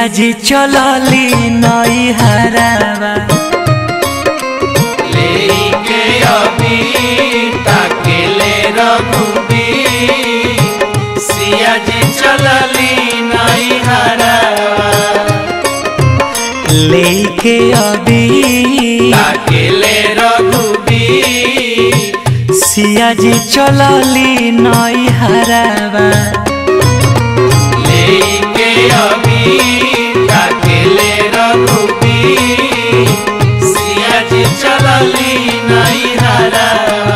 जी चलली नई हरावा लेके अभी ताकेले रघुबीर सिया जी चलली नई हरावा लेके अभी ताकेले रघुबीर सिया जी चलली नई हरावा लेके अभी ताकेले रघुबीर सिया जी चलली नई हरावा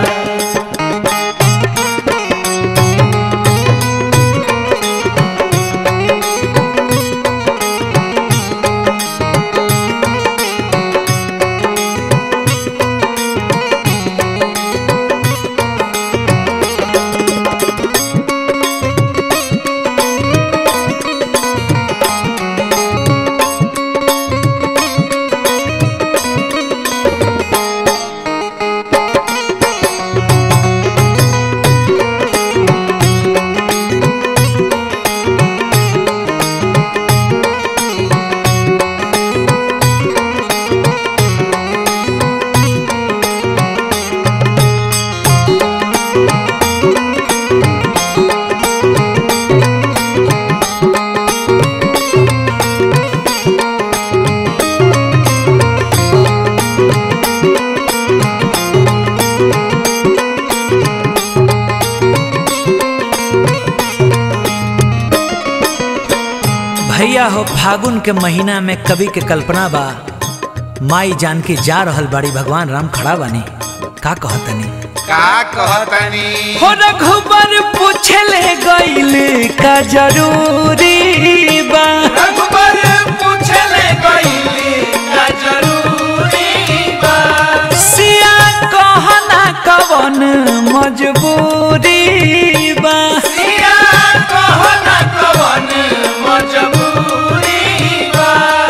भैया हो फागुन के महीना में कवि के कल्पना बा माई जान के जा रहल बाड़ी भगवान राम खड़ा बानी का कहतनी हो रघुबर पूछले गइले का जरूरी बा रघुबर पूछले गइले का जरूरी बा सिया कहना कवन मजबूरी बा सिया कहना कवन मजबूरी बा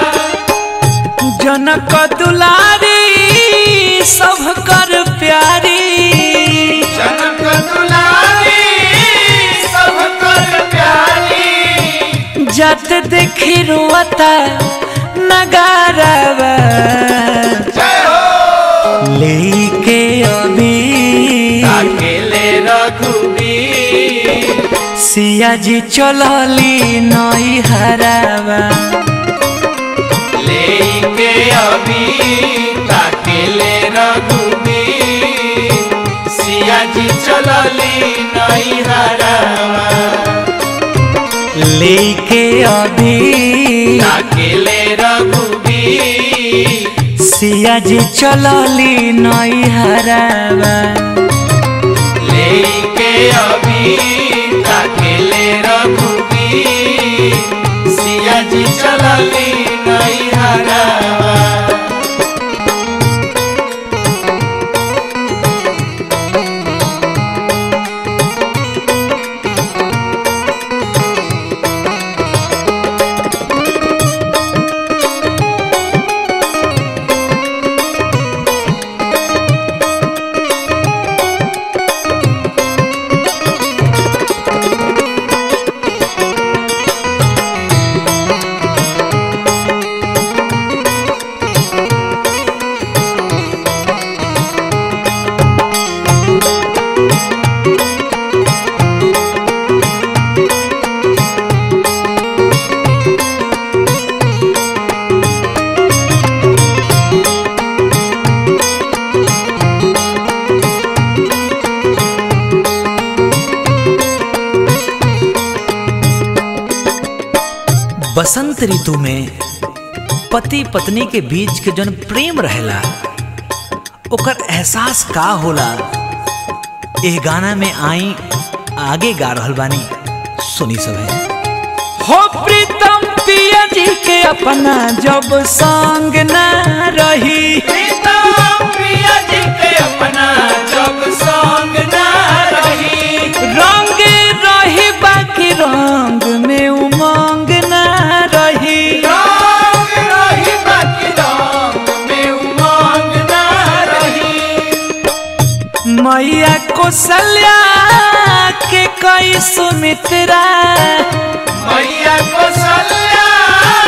जनक दुलारी सब कर प्यारी जनक दुलारी सब कर प्यारी जत देखी रोता नगारवा जय हो लेके अभी ताकेले रघुबीर सिया जी चलली नई हरावा लेके अभी ताकेले रघुबीर सिया जी चलली नई हरावा लेके अभी ताकेले रघुबीर सिया जी चलली नई हरावा लेके अभी ताकेले रघुबीर सिया जी चलली नई हरावा बसंत ऋतु में पति पत्नी के बीच के जन प्रेम रहेला ओकर एहसास का होला एह गाना में आई आगे गा रहल बानी सुनी सभे हो प्रीतम पिया जी के अपना जब संग ना रही प्रीतम पिया जी के अपना जब संग ना रही रंग रही बाकी रंग में उमंग ना रही रंग रही बाकी रंग में उमंग ना रही मैया कौशल्या के कई सुमित्रा मैया कौशल्या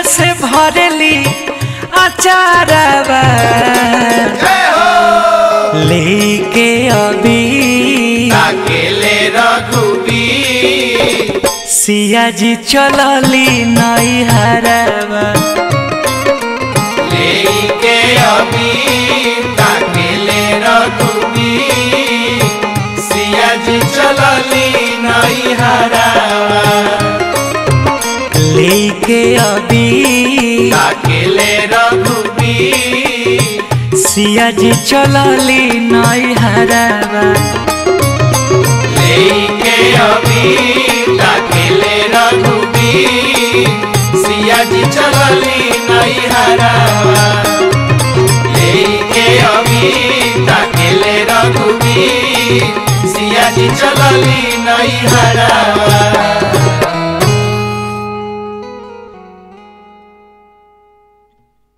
से भरली अचारवा लेके अभी अकेले रघुबीर सिया जी चलली नैहरवा लेके अभी अकेले रघुबीर सिया जी चलली नैहरवा लेके अभी अकेले रघुबीर सिया जी चलली नैहरवा लेके अभी अकेले रघुबीर सिया जी चलली नैहरवा लेके अभी अकेले रघुबीर सिया जी चलली नैहरवा।